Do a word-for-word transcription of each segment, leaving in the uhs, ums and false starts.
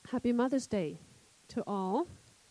Happy Mother's Day to all.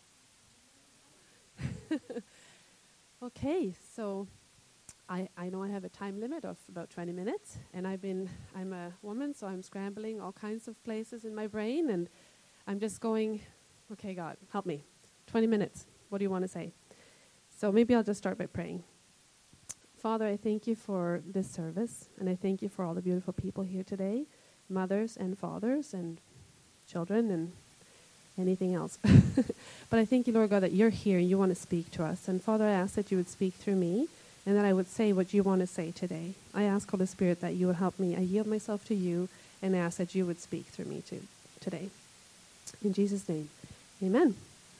Okay, so I, I know I have a time limit of about twenty minutes, and I've been, I'm a woman, so I'm scrambling all kinds of places in my brain, and I'm just going, okay, God, help me. twenty minutes, what do you want to say? So maybe I'll just start by praying. Father, I thank you for this service, and I thank you for all the beautiful people here today, mothers and fathers and children and anything else. But I thank you, Lord God, that you're here and you want to speak to us. And Father, I ask that you would speak through me and that I would say what you want to say today. I ask, Holy Spirit, that you would help me. I yield myself to you and ask that you would speak through me too, today. In Jesus' name, amen.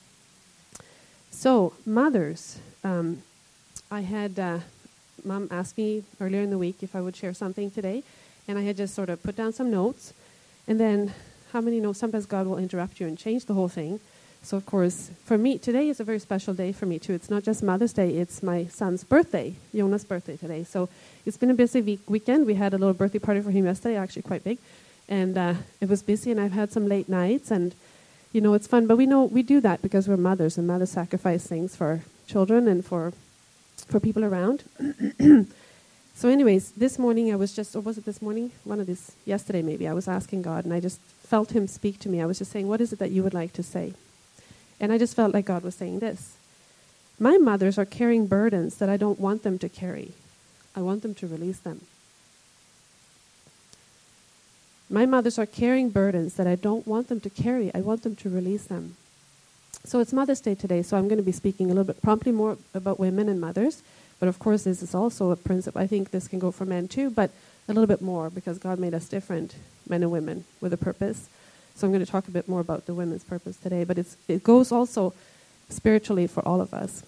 So, mothers, um, I had uh, Mom asked me earlier in the week if I would share something today, and I had just sort of put down some notes, and then how many know sometimes God will interrupt you and change the whole thing? So, of course, for me, today is a very special day for me, too. It's not just Mother's Day, it's my son's birthday, Jonas' birthday today. So it's been a busy week- weekend. We had a little birthday party for him yesterday, actually quite big. And uh, it was busy, and I've had some late nights, and, you know, it's fun. But we know we do that because we're mothers, and mothers sacrifice things for children and for for people around. So anyways, this morning I was just, or was it this morning? One of these, yesterday maybe, I was asking God, and I just felt him speak to me. I was just saying, what is it that you would like to say? And I just felt like God was saying this. My mothers are carrying burdens that I don't want them to carry. I want them to release them. My mothers are carrying burdens that I don't want them to carry. I want them to release them. So it's Mother's Day today, so I'm going to be speaking a little bit promptly more about women and mothers. But of course, this is also a principle. I think this can go for men too, but a little bit more because God made us different, men and women, with a purpose. So I'm going to talk a bit more about the women's purpose today, but it's it goes also spiritually for all of us.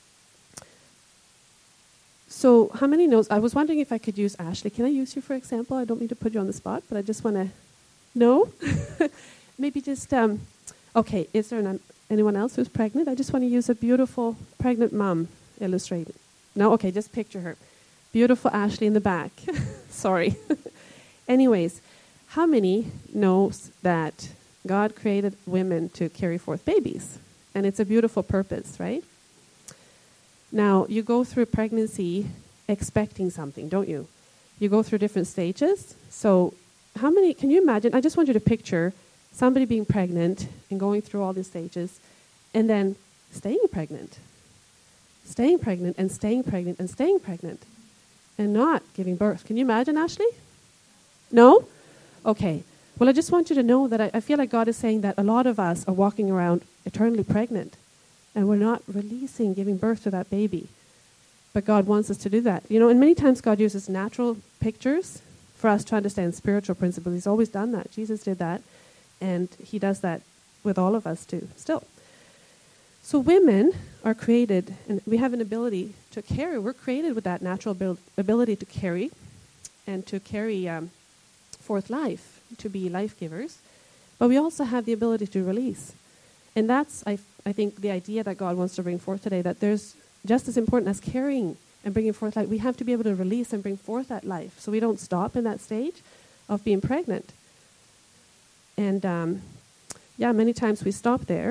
So how many knows? I was wondering if I could use Ashley. Can I use you for example? I don't mean to put you on the spot, but I just want to know. Maybe just, um, okay, is there an, anyone else who's pregnant? I just want to use a beautiful pregnant mom illustrated. No? Okay, just picture her. Beautiful Ashley in the back. Sorry. Anyways, how many knows that God created women to carry forth babies? And it's a beautiful purpose, right? Now, you go through pregnancy expecting something, don't you? You go through different stages. So how many, can you imagine, I just want you to picture somebody being pregnant and going through all these stages and then staying pregnant. Staying pregnant and staying pregnant and staying pregnant and not giving birth. Can you imagine, Ashley? No? Okay. Well, I just want you to know that I, I feel like God is saying that a lot of us are walking around eternally pregnant and we're not releasing, giving birth to that baby. But God wants us to do that. You know, and many times God uses natural pictures for us to understand spiritual principles. He's always done that. Jesus did that. And he does that with all of us too, still. So women are created, and we have an ability to carry. We're created with that natural abil- ability to carry and to carry um, forth life, to be life givers. But we also have the ability to release. And that's, I, f- I think, the idea that God wants to bring forth today, that there's just as important as carrying and bringing forth life, we have to be able to release and bring forth that life so we don't stop in that stage of being pregnant. And, um, yeah, many times we stop there.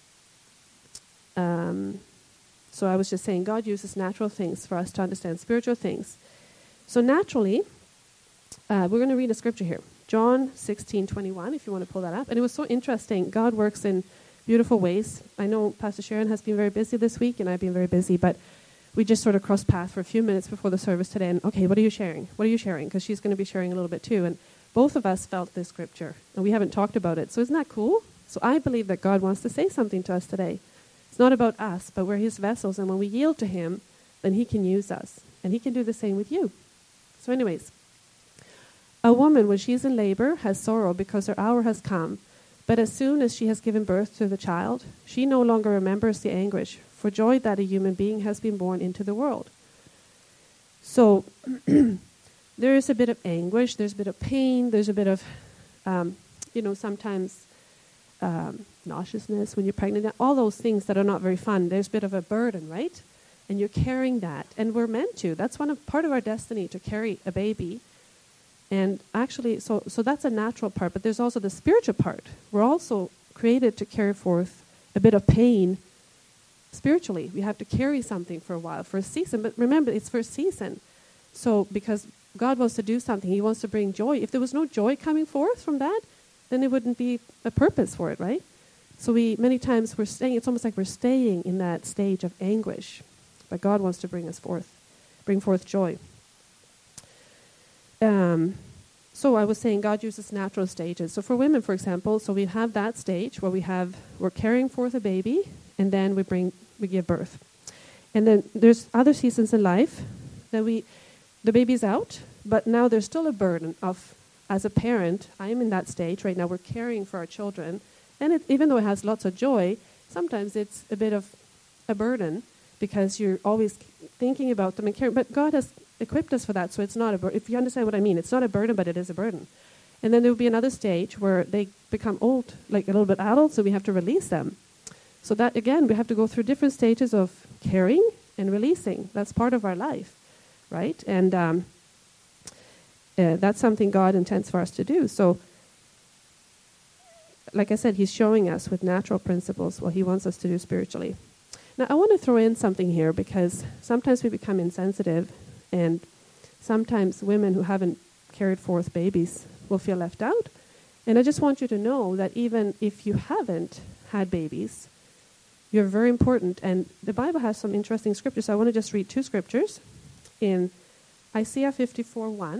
Um, so I was just saying, God uses natural things for us to understand spiritual things. So naturally, uh, we're going to read a scripture here. John sixteen twenty-one, if you want to pull that up. And it was so interesting. God works in beautiful ways. I know Pastor Sharon has been very busy this week, and I've been very busy, but we just sort of crossed paths for a few minutes before the service today. And, okay, what are you sharing? What are you sharing? Because she's going to be sharing a little bit too. And both of us felt this scripture, and we haven't talked about it. So isn't that cool? So I believe that God wants to say something to us today. It's not about us, but we're his vessels, and when we yield to him, then he can use us, and he can do the same with you. So anyways, a woman, when she is in labor, has sorrow because her hour has come, but as soon as she has given birth to the child, she no longer remembers the anguish for joy that a human being has been born into the world. So there is a bit of anguish, there's a bit of pain, there's a bit of, um, you know, sometimes Um, nauseousness when you're pregnant, all those things that are not very fun. There's a bit of a burden, right? And you're carrying that, and we're meant to. That's one of part of our destiny, to carry a baby And actually, so so that's a natural part, but there's also the spiritual part. We're also created to carry forth a bit of pain spiritually. We have to carry something for a while, for a season. But remember, it's for a season. So because God wants to do something, he wants to bring joy. If there was no joy coming forth from that, then there wouldn't be a purpose for it, right? So we many times we're staying, it's almost like we're staying in that stage of anguish. But God wants to bring us forth, bring forth joy. Um, so I was saying God uses natural stages. So for women, for example, so we have that stage where we have, we're carrying forth a baby, and then we bring, we give birth. And then there's other seasons in life that we, the baby's out, but now there's still a burden of, as a parent, I am in that stage right now, we're caring for our children. And it, even though it has lots of joy, sometimes it's a bit of a burden because you're always thinking about them and caring. But God has equipped us for that, so it's not a burden. If you understand what I mean, it's not a burden, but it is a burden. And then there will be another stage where they become old, like a little bit adult, so we have to release them. So that, again, we have to go through different stages of caring and releasing. That's part of our life, right? And um, uh, that's something God intends for us to do. So, like I said, he's showing us with natural principles what he wants us to do spiritually. Now, I want to throw in something here because sometimes we become insensitive, and sometimes women who haven't carried forth babies will feel left out. And I just want you to know that even if you haven't had babies, you're very important. And the Bible has some interesting scriptures. So I want to just read two scriptures. In Isaiah fifty-four one,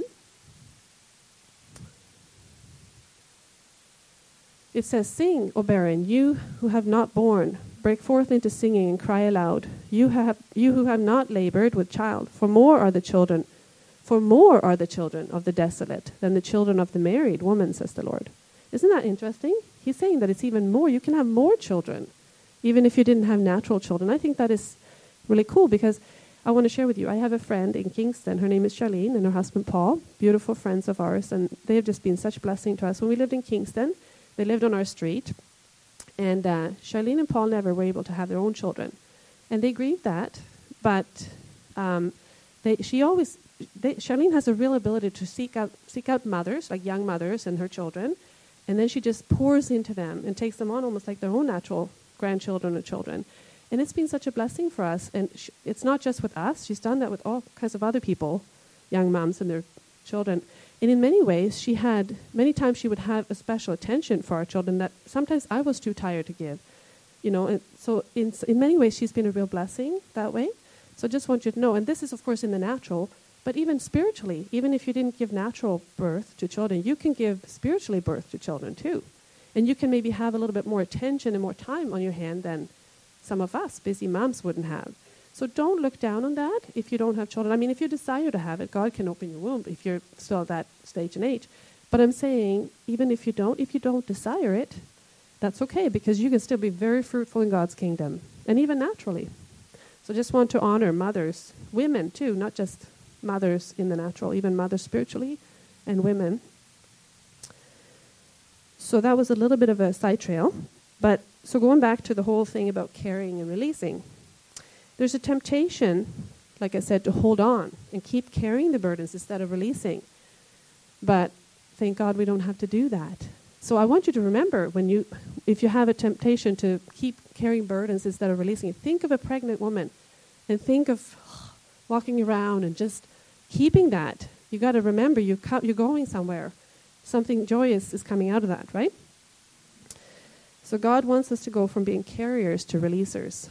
it says, "Sing, O barren, you who have not borne. Break forth into singing and cry aloud. You have you who have not labored with child, for more are the children, for more are the children of the desolate than the children of the married woman, says the Lord." Isn't that interesting? He's saying that it's even more. You can have more children, even if you didn't have natural children. I think that is really cool because I want to share with you. I have a friend in Kingston. Her name is Charlene and her husband Paul, beautiful friends of ours, and they have just been such a blessing to us. When we lived in Kingston, they lived on our street. And uh, Charlene and Paul never were able to have their own children. And they grieved that, but um, they, she always, they, Charlene has a real ability to seek out seek out mothers, like young mothers and her children, and then she just pours into them and takes them on almost like their own natural grandchildren or children. And it's been such a blessing for us. And sh- it's not just with us. She's done that with all kinds of other people, young moms and their children. And in many ways, she had, many times she would have a special attention for our children that sometimes I was too tired to give. You know, and so in in many ways, she's been a real blessing that way. So I just want you to know, and this is, of course, in the natural, but even spiritually, even if you didn't give natural birth to children, you can give spiritually birth to children too. And you can maybe have a little bit more attention and more time on your hand than some of us busy moms wouldn't have. So don't look down on that if you don't have children. I mean, if you desire to have it, God can open your womb if you're still at that stage and age. But I'm saying, even if you don't, if you don't desire it, that's okay, because you can still be very fruitful in God's kingdom, and even naturally. So just want to honor mothers, women too, not just mothers in the natural, even mothers spiritually, and women. So that was a little bit of a side trail. But so going back to the whole thing about carrying and releasing, there's a temptation, like I said, to hold on and keep carrying the burdens instead of releasing. But thank God we don't have to do that. So I want you to remember, when you, if you have a temptation to keep carrying burdens instead of releasing it, think of a pregnant woman and think of walking around and just keeping that. You got to remember you co- you're going somewhere. Something joyous is coming out of that, right? So God wants us to go from being carriers to releasers.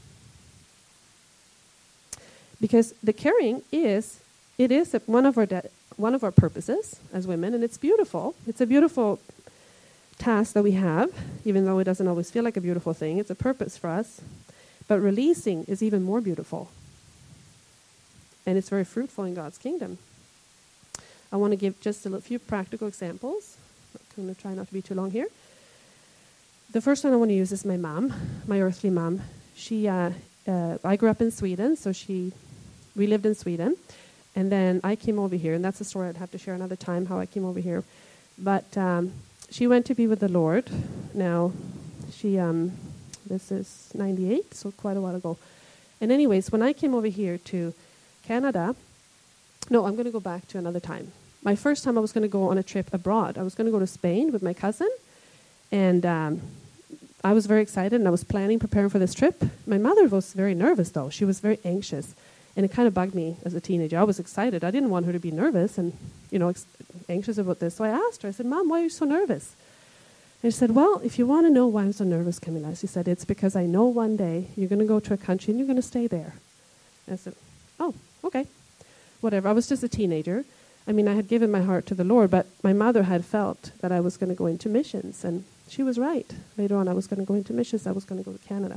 Because the carrying is, it is a, one of our de- one of our purposes as women, and it's beautiful. It's a beautiful task that we have, even though it doesn't always feel like a beautiful thing. It's a purpose for us. But releasing is even more beautiful. And it's very fruitful in God's kingdom. I want to give just a few practical examples. I'm going to try not to be too long here. The first one I want to use is my mom, my earthly mom. She, uh, uh, I grew up in Sweden, so she... We lived in Sweden, and then I came over here, and that's a story I'd have to share another time, how I came over here. But um, she went to be with the Lord. Now, she, um, this is ninety-eight, so quite a while ago. And anyways, when I came over here to Canada, no, I'm going to go back to another time. my first time I was going to go on a trip abroad. I was going to go to Spain with my cousin, and um, I was very excited, and I was planning, preparing for this trip. My mother was very nervous, though. She was very anxious, and it kind of bugged me as a teenager. I was excited. I didn't want her to be nervous and, you know, ex- anxious about this. So I asked her, I said, Mom, why are you so nervous? And she said, well, if you want to know why I'm so nervous, Camilla, she said, it's because I know one day you're going to go to a country and you're going to stay there. And I said, oh, okay, whatever. I was just a teenager. I mean, I had given my heart to the Lord, but my mother had felt that I was going to go into missions, and she was right. Later on, I was going to go into missions. I was going to go to Canada.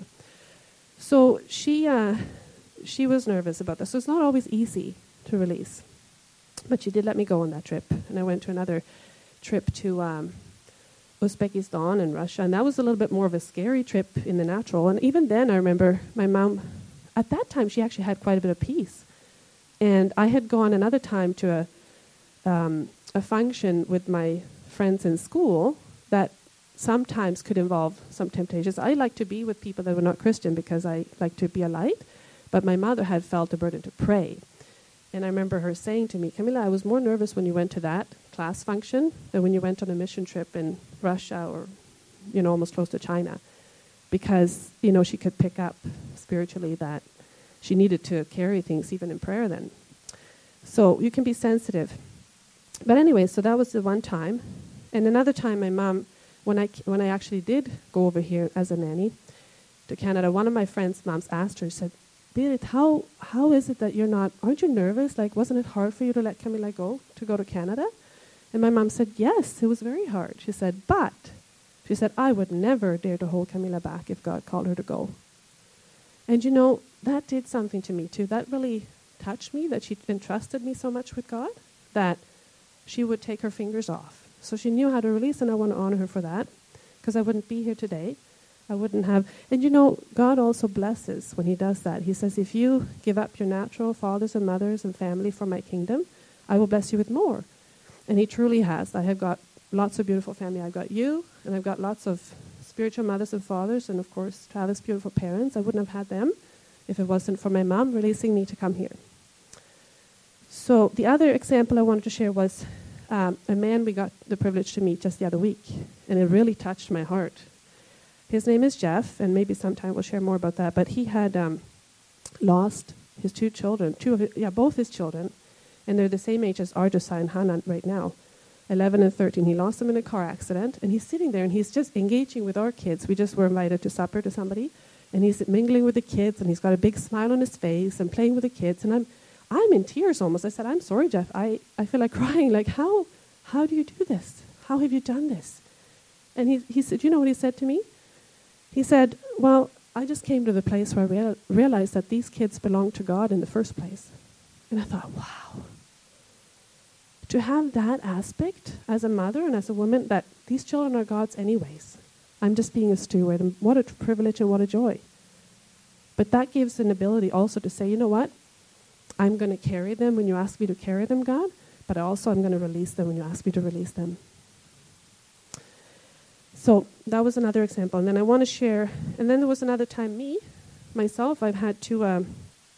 So she uh, she was nervous about this. So it's not always easy to release. But she did let me go on that trip, and I went to another trip to um, Uzbekistan and Russia, and that was a little bit more of a scary trip in the natural. And even then, I remember my mom, at that time, she actually had quite a bit of peace. And I had gone another time to a Um, a function with my friends in school that sometimes could involve some temptations. I like to be with people that were not Christian because I like to be a light, but my mother had felt a burden to pray. And I remember her saying to me, Camilla, I was more nervous when you went to that class function than when you went on a mission trip in Russia or, you know, almost close to China, because, you know, she could pick up spiritually that she needed to carry things even in prayer then. So you can be sensitive. But anyway, so that was the one time. And another time my mom, when I, when I actually did go over here as a nanny to Canada, one of my friend's moms asked her, said, Berit, how, how is it that you're not, aren't you nervous? Like, wasn't it hard for you to let Camilla go, to go to Canada? And my mom said, yes, it was very hard. She said, but, she said, I would never dare to hold Camilla back if God called her to go. And you know, that did something to me too. That really touched me, that she entrusted me so much with God, that she would take her fingers off. So she knew how to release, and I want to honor her for that, because I wouldn't be here today. I wouldn't have... And you know, God also blesses when he does that. He says, if you give up your natural fathers and mothers and family for my kingdom, I will bless you with more. And he truly has. I have got lots of beautiful family. I've got you, and I've got lots of spiritual mothers and fathers, and of course, Travis' beautiful parents. I wouldn't have had them if it wasn't for my mom releasing me to come here. So the other example I wanted to share was um, a man we got the privilege to meet just the other week, and it really touched my heart. His name is Jeff, and maybe sometime we'll share more about that, but he had um, lost his two children, two of his, yeah, both his children, and they're the same age as Arjasa and Hannah right now, eleven and thirteen. He lost them in a car accident, and he's sitting there, and he's just engaging with our kids. We just were invited to supper to somebody, and he's mingling with the kids, and he's got a big smile on his face and playing with the kids, and I'm I'm in tears almost. I said, I'm sorry, Jeff. I, I feel like crying. Like, how how do you do this? How have you done this? And he he said, you know what he said to me? He said, well, I just came to the place where I real, realized that these kids belong to God in the first place. And I thought, wow. To have that aspect as a mother and as a woman, that these children are God's anyways. I'm just being a steward. And what a privilege and what a joy. But that gives an ability also to say, you know what? I'm going to carry them when you ask me to carry them, God, but also I'm going to release them when you ask me to release them. So that was another example. And then I want to share, and then there was another time me, myself, I've had to, um,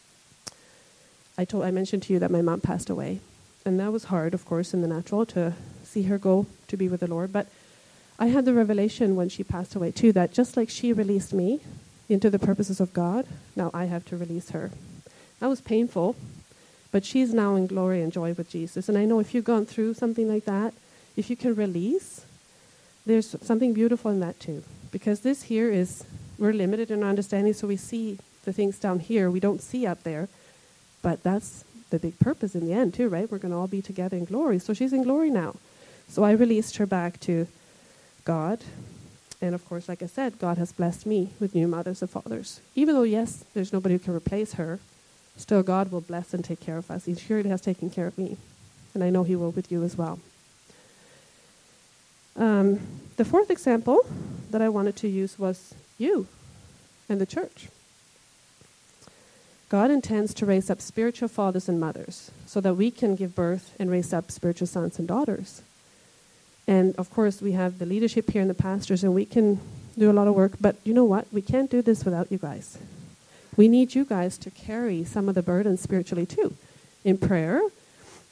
I told, I mentioned to you that my mom passed away. And that was hard, of course, in the natural to see her go to be with the Lord. But I had the revelation when she passed away too, that just like she released me into the purposes of God, now I have to release her. That was painful, but she's now in glory and joy with Jesus. And I know if you've gone through something like that, if you can release, there's something beautiful in that too. Because this here is, we're limited in our understanding, so we see the things down here we don't see up there. But that's the big purpose in the end too, right? We're going to all be together in glory. So she's in glory now. So I released her back to God. And of course, like I said, God has blessed me with new mothers and fathers. Even though, yes, there's nobody who can replace her, still, God will bless and take care of us. He surely has taken care of me. And I know he will with you as well. Um, the fourth example that I wanted to use was you and the church. God intends to raise up spiritual fathers and mothers so that we can give birth and raise up spiritual sons and daughters. And of course, we have the leadership here and the pastors, and we can do a lot of work. But you know what? We can't do this without you guys. We need you guys to carry some of the burden spiritually too, in prayer,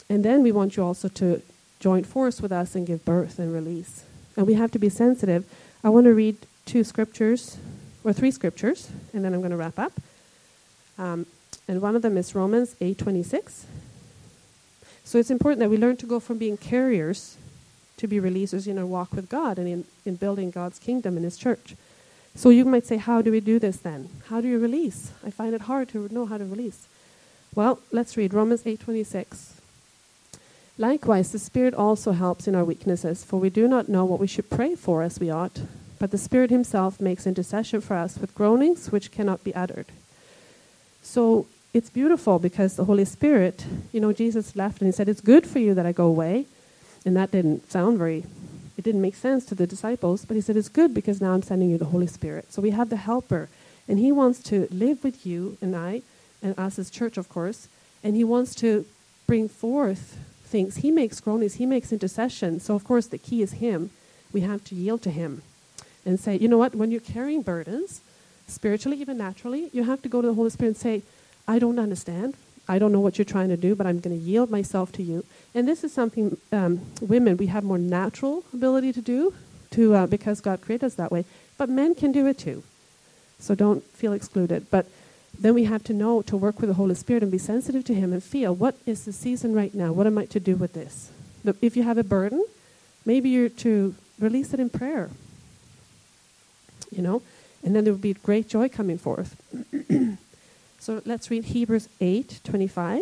And then we want you also to join force with us and give birth and release. And we have to be sensitive. I want to read two scriptures, or three scriptures, and then I'm going to wrap up. Um, and one of them is Romans eight twenty-six. So it's important that we learn to go from being carriers to be releasers in our walk with God and in, in building God's kingdom in His church. So you might say, how do we do this then? How do you release? I find it hard to know how to release. Well, let's read Romans eight twenty-six. Likewise, the Spirit also helps in our weaknesses, for we do not know what we should pray for as we ought, but the Spirit Himself makes intercession for us with groanings which cannot be uttered. So it's beautiful because the Holy Spirit, you know, Jesus left and He said, it's good for you that I go away. And that didn't sound very, it didn't make sense to the disciples, but He said, it's good because now I'm sending you the Holy Spirit. So we have the Helper, and He wants to live with you and I, and us as church, of course, and He wants to bring forth things. He makes groanings, He makes intercession. So, of course, the key is Him. We have to yield to Him and say, you know what, when you're carrying burdens, spiritually, even naturally, you have to go to the Holy Spirit and say, I don't understand. I don't know what you're trying to do, but I'm going to yield myself to you. And this is something um, women, we have more natural ability to do to uh, because God created us that way. But men can do it too. So don't feel excluded. But then we have to know to work with the Holy Spirit and be sensitive to Him and feel, what is the season right now? What am I to do with this? Look, if you have a burden, maybe you're to release it in prayer. You know? And then there will be great joy coming forth. So let's read Hebrews eight twenty-five.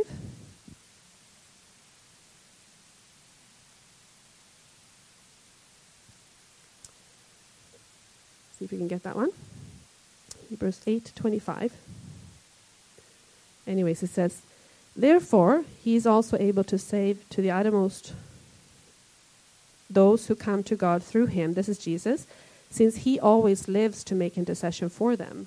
See if we can get that one. Hebrews eight twenty-five. Anyways, it says, therefore, He is also able to save to the uttermost those who come to God through Him, this is Jesus, since He always lives to make intercession for them.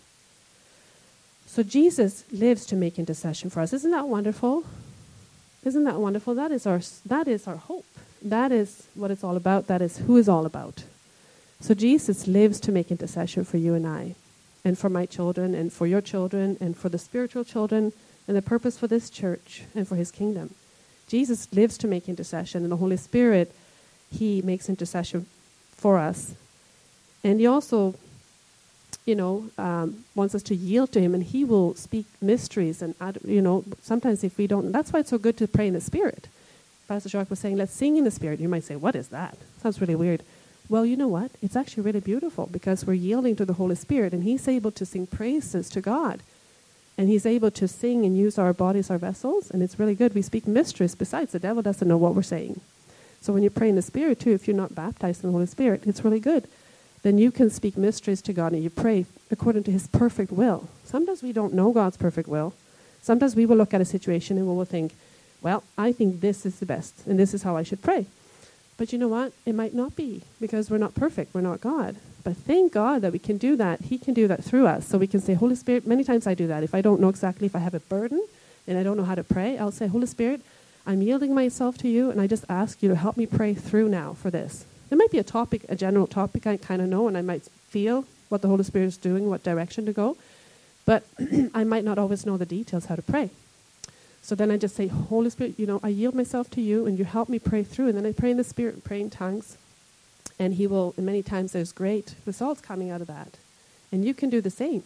So Jesus lives to make intercession for us. Isn't that wonderful? Isn't that wonderful? That is our that is our hope. That is what it's all about. That is who is all about. So Jesus lives to make intercession for you and I, and for my children, and for your children, and for the spiritual children, and the purpose for this church, and for His kingdom. Jesus lives to make intercession, and the Holy Spirit, He makes intercession for us. And He also, you know, um, wants us to yield to Him, and He will speak mysteries. And, add, you know, sometimes if we don't, that's why it's so good to pray in the Spirit. Pastor Jacques was saying, let's sing in the Spirit. You might say, what is that? Sounds really weird. Well, you know what? It's actually really beautiful because we're yielding to the Holy Spirit, and He's able to sing praises to God. And He's able to sing and use our bodies, our vessels, and it's really good. We speak mysteries. Besides, the devil doesn't know what we're saying. So when you pray in the Spirit, too, if you're not baptized in the Holy Spirit, it's really good. Then you can speak mysteries to God, and you pray according to His perfect will. Sometimes we don't know God's perfect will. Sometimes we will look at a situation and we will think, well, I think this is the best, and this is how I should pray. But you know what? It might not be, because we're not perfect. We're not God. But thank God that we can do that. He can do that through us. So we can say, Holy Spirit, many times I do that. If I don't know exactly, if I have a burden and I don't know how to pray, I'll say, Holy Spirit, I'm yielding myself to you, and I just ask you to help me pray through now for this. There might be a topic, a general topic I kind of know, and I might feel what the Holy Spirit is doing, what direction to go. But I might not always know the details how to pray. So then I just say, Holy Spirit, you know, I yield myself to you, and you help me pray through. And then I pray in the Spirit and pray in tongues. And He will, and many times there's great results coming out of that. And you can do the same.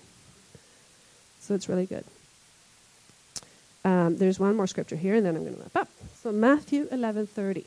So it's really good. Um, there's one more scripture here, and then I'm going to wrap up. So Matthew eleven thirty.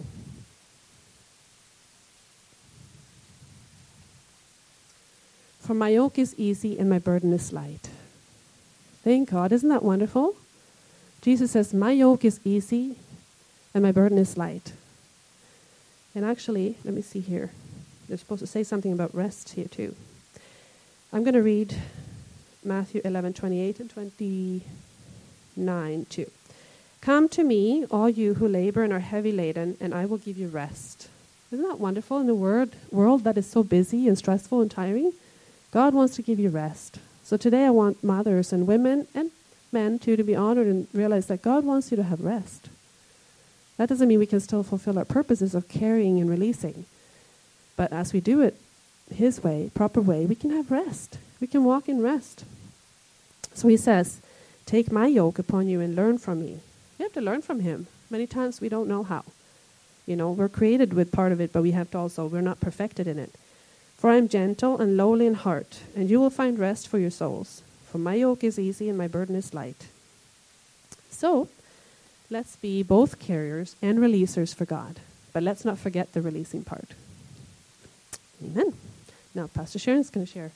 For my yoke is easy and my burden is light. Thank God. Isn't that wonderful? Jesus says, my yoke is easy and my burden is light. And actually, let me see here. They're supposed to say something about rest here too. I'm going to read Matthew eleven twenty-eight and twenty-nine too. Come to me, all you who labor and are heavy laden, and I will give you rest. Isn't that wonderful? In a word, world that is so busy and stressful and tiring, God wants to give you rest. So today I want mothers and women and men too to be honored and realize that God wants you to have rest. That doesn't mean we can still fulfill our purposes of carrying and releasing. But as we do it His way, proper way, we can have rest. We can walk in rest. So He says, take my yoke upon you and learn from me. You have to learn from Him. Many times we don't know how. You know, we're created with part of it, but we have to also, we're not perfected in it. For I am gentle and lowly in heart, and you will find rest for your souls. For my yoke is easy and my burden is light. So, let's be both carriers and releasers for God. But let's not forget the releasing part. Amen. Now, Pastor Sharon's going to share.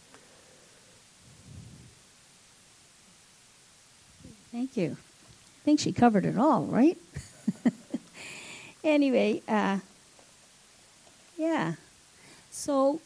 Thank you. I think she covered it all, right? Anyway, uh, yeah. So,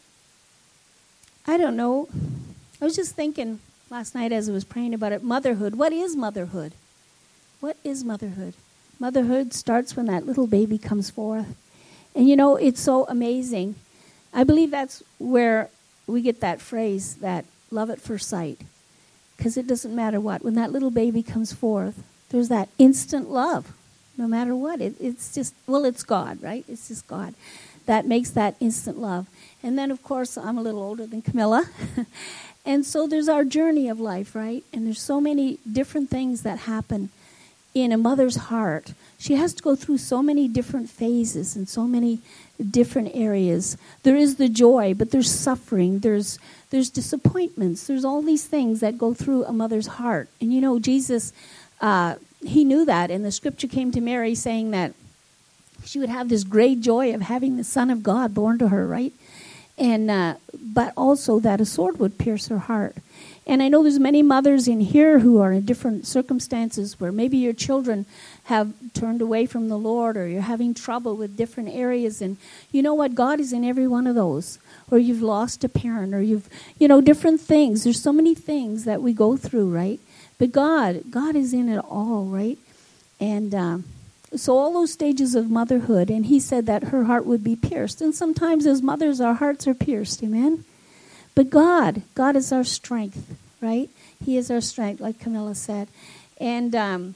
I don't know. I was just thinking last night as I was praying about it, motherhood. What is motherhood? What is motherhood? Motherhood starts when that little baby comes forth. And you know, it's so amazing. I believe that's where we get that phrase, that love at first sight. Because it doesn't matter what. When that little baby comes forth, there's that instant love. No matter what. It, it's just, well, it's God, right? It's just God. That makes that instant love. And then, of course, I'm a little older than Camilla. And so there's our journey of life, right? And there's so many different things that happen in a mother's heart. She has to go through so many different phases and so many different areas. There is the joy, but there's suffering. There's there's disappointments. There's all these things that go through a mother's heart. And you know, Jesus, uh, he knew that. And the scripture came to Mary saying that she would have this great joy of having the Son of God born to her, right? And uh, but also that a sword would pierce her heart. And I know there's many mothers in here who are in different circumstances where maybe your children have turned away from the Lord, or you're having trouble with different areas. And you know what? God is in every one of those. Or you've lost a parent, or you've, you know, different things. There's so many things that we go through, right? But God, God is in it all, right? And um, so all those stages of motherhood, and he said that her heart would be pierced. And sometimes as mothers, our hearts are pierced, amen? But God, God is our strength, right? He is our strength, like Camilla said. And um,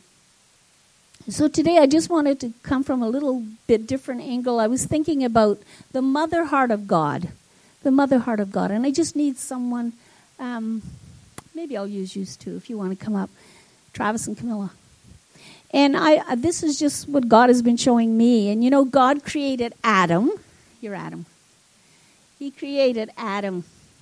so today I just wanted to come from a little bit different angle. I was thinking about the mother heart of God, the mother heart of God. And I just need someone, um, maybe I'll use you too if you want to come up, Travis and Camilla. And I, this is just what God has been showing me. And you know, God created Adam. You're Adam. He created Adam.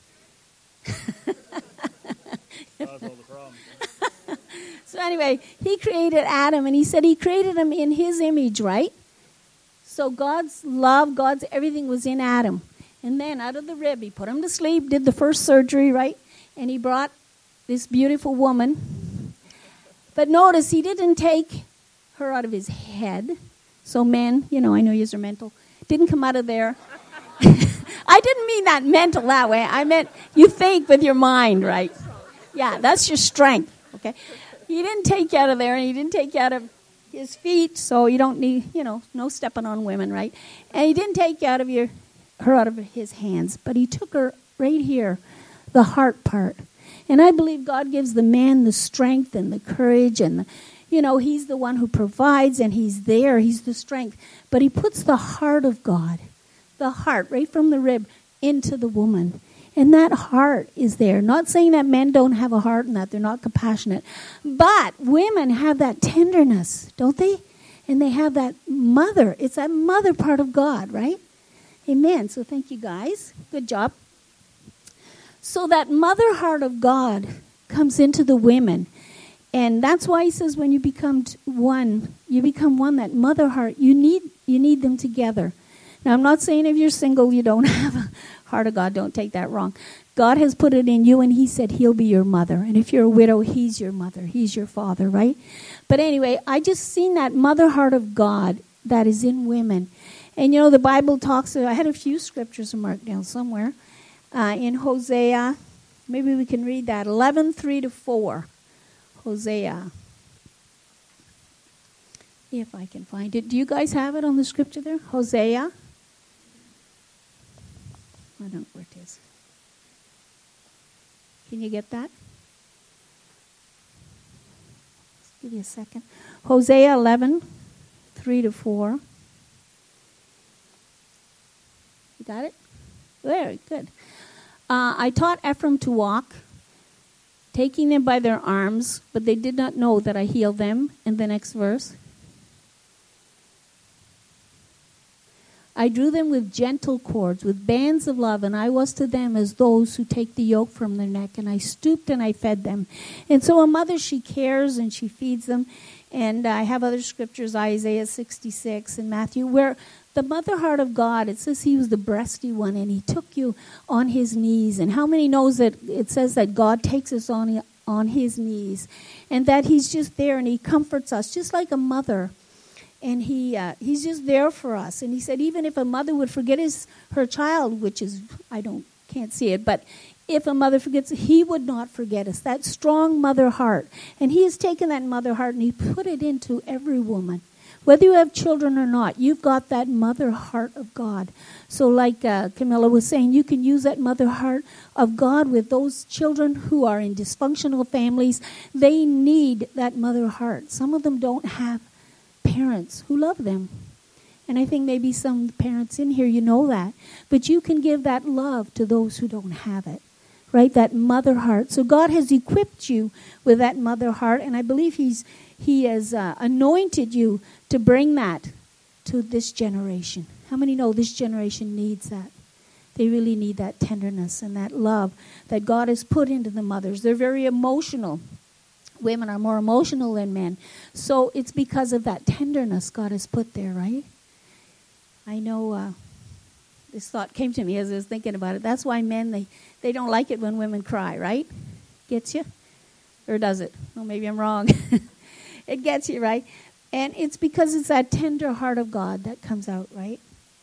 So anyway, he created Adam, and he said he created him in his image, right? So God's love, God's everything was in Adam. And then out of the rib, he put him to sleep, did the first surgery, right? And he brought this beautiful woman. But notice, he didn't take her out of his head. So men, you know, I know you're mental, didn't come out of there. I didn't mean that mental that way. I meant you think with your mind, right? Yeah, that's your strength, okay? He didn't take you out of there, and he didn't take you out of his feet, so you don't need, you know, no stepping on women, right? And he didn't take you out of your, her out of his hands, but he took her right here, the heart part. And I believe God gives the man the strength and the courage, and, the, you know, he's the one who provides, and he's there, he's the strength. But he puts the heart of God, the heart, right from the rib, into the woman. And that heart is there. Not saying that men don't have a heart and that they're not compassionate. But women have that tenderness, don't they? And they have that mother. It's that mother part of God, right? Amen. So thank you, guys. Good job. So that mother heart of God comes into the women. And that's why he says when you become one, you become one, that mother heart, you need you need them together. Now, I'm not saying if you're single, you don't have a heart of God. Don't take that wrong. God has put it in you, and he said he'll be your mother. And if you're a widow, he's your mother. He's your father, right? But anyway, I just seen that mother heart of God that is in women. And, you know, the Bible talks, I had a few scriptures marked down somewhere. Uh, in Hosea, maybe we can read that, eleven, three to four. Hosea. If I can find it. Do you guys have it on the scripture there? Hosea. I don't know where it is. Can you get that? Just give you a second. Hosea eleven, three to four. You got it? Very good. Uh, I taught Ephraim to walk, taking them by their arms, but they did not know that I healed them. And the next verse. I drew them with gentle cords, with bands of love, and I was to them as those who take the yoke from their neck, and I stooped and I fed them. And so a mother, she cares and she feeds them. And I have other scriptures, Isaiah sixty-six and Matthew, where the mother heart of God, it says he was the breasty one, and he took you on his knees. And how many knows that it says that God takes us on, on his knees, and that he's just there and he comforts us, just like a mother. And he uh, he's just there for us. And he said even if a mother would forget his her child, which is, I don't can't see it, but if a mother forgets, he would not forget us. That strong mother heart. And he has taken that mother heart and he put it into every woman. Whether you have children or not, you've got that mother heart of God. So like uh, Camilla was saying, you can use that mother heart of God with those children who are in dysfunctional families. They need that mother heart. Some of them don't have parents who love them. And I think maybe some parents in here, you know that. But you can give that love to those who don't have it. Right? That mother heart. So God has equipped you with that mother heart. And I believe he's He has uh, anointed you to bring that to this generation. How many know this generation needs that? They really need that tenderness and that love that God has put into the mothers. They're very emotional. Women are more emotional than men. So it's because of that tenderness God has put there, right? I know uh, this thought came to me as I was thinking about it. That's why men, they, they don't like it when women cry, right? Gets you? Or does it? Oh, maybe I'm wrong. It gets you, right? And it's because it's that tender heart of God that comes out, right?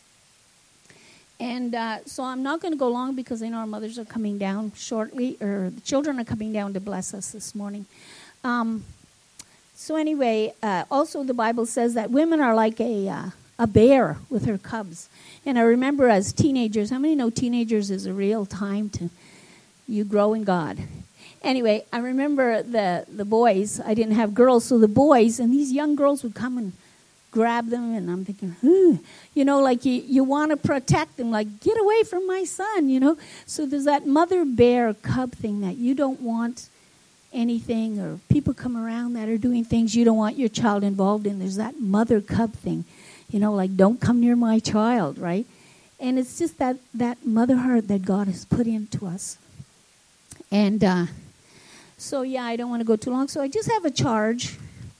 And uh, so I'm not going to go long because I know our mothers are coming down shortly, or the children are coming down to bless us this morning. Um, so anyway, uh, also the Bible says that women are like a uh, a bear with her cubs. And I remember as teenagers, how many know teenagers is a real time to you grow in God? Anyway, I remember the, the boys. I didn't have girls, so the boys, and these young girls would come and grab them, and I'm thinking, Ooh. you know, like you, you want to protect them, like, get away from my son, you know. So there's that mother bear cub thing that you don't want anything, or people come around that are doing things you don't want your child involved in. There's that mother cub thing, you know, like, don't come near my child, right? And it's just that, that mother heart that God has put into us. And uh, so, yeah, I don't want to go too long. So I just have a charge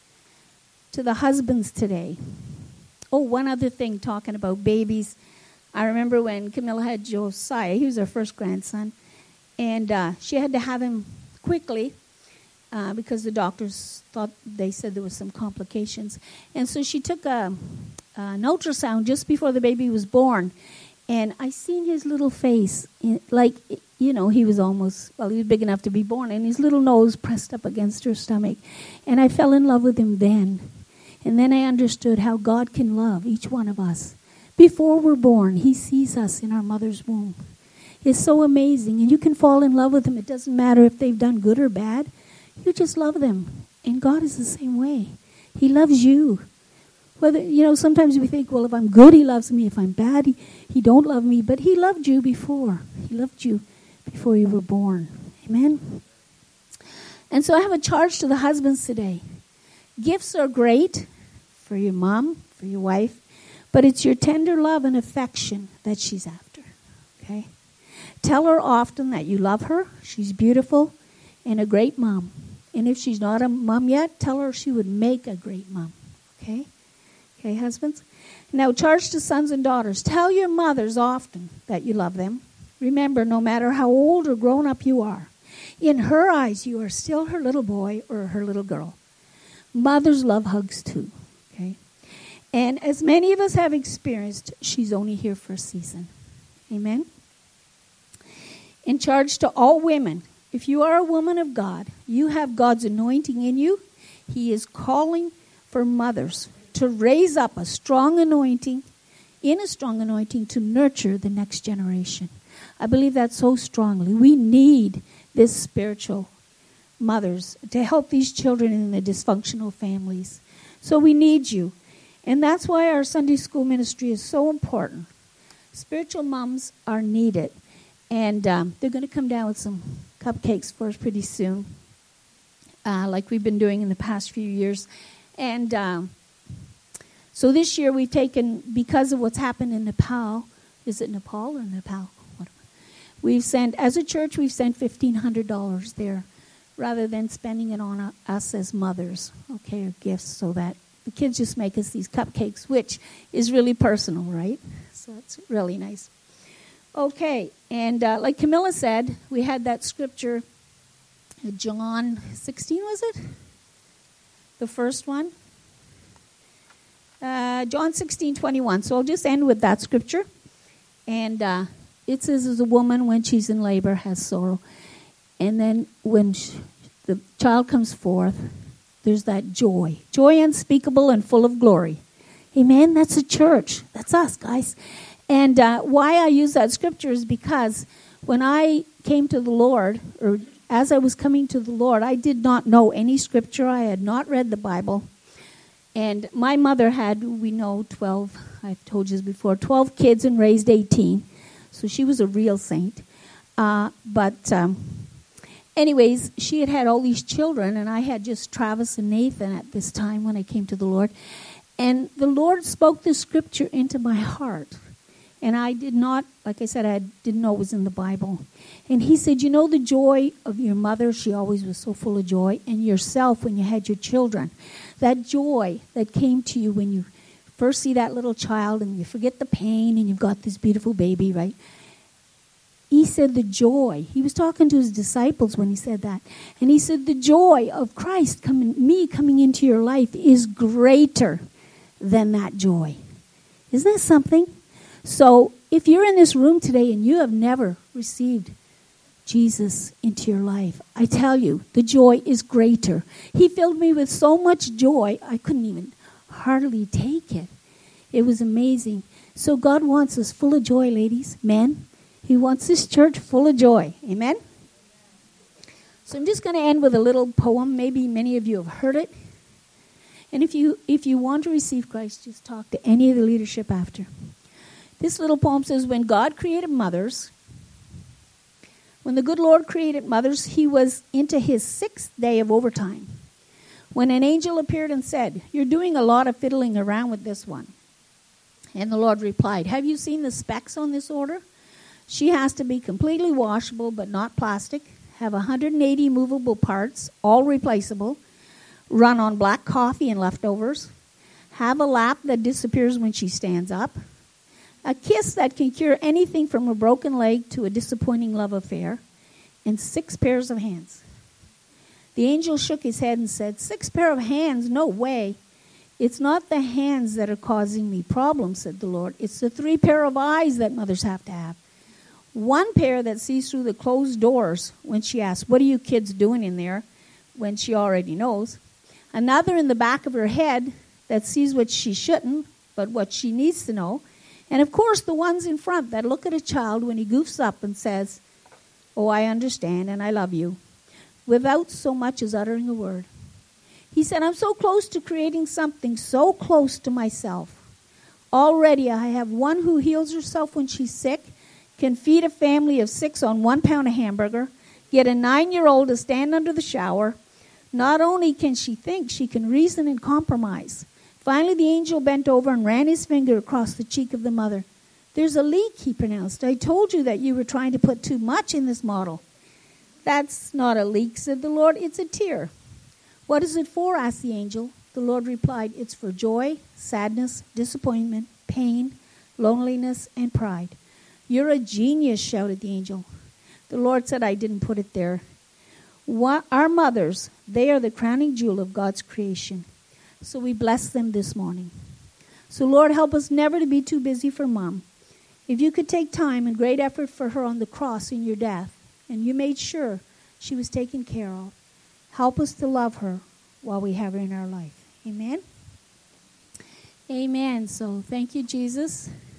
to the husbands today. Oh, one other thing, talking about babies. I remember when Camilla had Josiah. He was our first grandson. And uh, she had to have him quickly uh, because the doctors thought, they said there was some complications. And so she took a, an ultrasound just before the baby was born. And I seen his little face, in, like, you know, he was almost, well, he was big enough to be born, and his little nose pressed up against her stomach. And I fell in love with him then. And then I understood how God can love each one of us. Before we're born, he sees us in our mother's womb. It's so amazing. And you can fall in love with them. It doesn't matter if they've done good or bad. You just love them. And God is the same way. He loves you. Whether, you know, sometimes we think, well, if I'm good, he loves me. If I'm bad, he, he don't love me. But he loved you before. He loved you before you were born. Amen? And so I have a charge to the husbands today. Gifts are great for your mom, for your wife, but it's your tender love and affection that she's after. Okay? Tell her often that you love her, she's beautiful, and a great mom. And if she's not a mom yet, tell her she would make a great mom. Okay? Okay, husbands? Now, charge to sons and daughters. Tell your mothers often that you love them. Remember, no matter how old or grown up you are, in her eyes, you are still her little boy or her little girl. Mothers love hugs too, okay? And as many of us have experienced, she's only here for a season. Amen? In charge to all women, if you are a woman of God, you have God's anointing in you. He is calling for mothers to raise up a strong anointing, in a strong anointing, to nurture the next generation. I believe that so strongly. We need this spiritual mothers to help these children in the dysfunctional families. So we need you. And that's why our Sunday school ministry is so important. Spiritual moms are needed. And um, they're going to come down with some cupcakes for us pretty soon, uh, like we've been doing in the past few years. And um, So this year we've taken, because of what's happened in Nepal, is it Nepal or Nepal? We've sent, as a church, we've sent fifteen hundred dollars there rather than spending it on a, us as mothers, okay, or gifts, so that the kids just make us these cupcakes, which is really personal, right? So it's really nice. Okay, and uh, like Camilla said, we had that scripture, John sixteen, was it? The first one? Uh, John sixteen twenty-one. So I'll just end with that scripture. And uh, it says, as a woman, when she's in labor, has sorrow. And then when she, the child comes forth, there's that joy. Joy unspeakable and full of glory. Amen? That's a church. That's us, guys. And uh, why I use that scripture is because when I came to the Lord, or as I was coming to the Lord, I did not know any scripture. I had not read the Bible. And my mother had, we know, twelve, I've told you this before, twelve kids and raised eighteen. So she was a real saint. Uh, but um, anyways, she had had all these children, and I had just Travis and Nathan at this time when I came to the Lord. And the Lord spoke the scripture into my heart. And I did not, like I said, I didn't know it was in the Bible. And he said, you know the joy of your mother? She always was so full of joy. And yourself when you had your children. That joy that came to you when you first see that little child and you forget the pain and you've got this beautiful baby, right? He said the joy. He was talking to his disciples when he said that. And he said the joy of Christ, coming, me coming into your life, is greater than that joy. Isn't that something? So if you're in this room today and you have never received Jesus into your life, I tell you, the joy is greater. He filled me with so much joy, I couldn't even hardly take it. It was amazing. So God wants us full of joy, ladies, men. He wants this church full of joy. Amen? So I'm just going to end with a little poem. Maybe many of you have heard it. And if you if you want to receive Christ, just talk to any of the leadership after. This little poem says, when God created mothers, when the good Lord created mothers, he was into his sixth day of overtime. When an angel appeared and said, you're doing a lot of fiddling around with this one. And the Lord replied, have you seen the specs on this order? She has to be completely washable but not plastic, have one hundred eighty movable parts, all replaceable, run on black coffee and leftovers, have a lap that disappears when she stands up, a kiss that can cure anything from a broken leg to a disappointing love affair, and six pairs of hands. The angel shook his head and said, six pair of hands? No way. It's not the hands that are causing me problems, said the Lord. It's the three pair of eyes that mothers have to have. One pair that sees through the closed doors when she asks, what are you kids doing in there, when she already knows. Another in the back of her head that sees what she shouldn't, but what she needs to know. And, of course, the ones in front that look at a child when he goofs up and says, oh, I understand and I love you, without so much as uttering a word. He said, I'm so close to creating something so close to myself. Already I have one who heals herself when she's sick, can feed a family of six on one pound of hamburger, get a nine-year-old to stand under the shower. Not only can she think, she can reason and compromise. Finally, the angel bent over and ran his finger across the cheek of the mother. There's a leak, he pronounced. I told you that you were trying to put too much in this model. That's not a leak, said the Lord. It's a tear. What is it for? Asked the angel. The Lord replied, it's for joy, sadness, disappointment, pain, loneliness, and pride. You're a genius, shouted the angel. The Lord said, I didn't put it there. What, our mothers, they are the crowning jewel of God's creation. So we bless them this morning. So Lord, help us never to be too busy for Mom. If you could take time and great effort for her on the cross in your death, and you made sure she was taken care of, help us to love her while we have her in our life. Amen? Amen. So thank you, Jesus.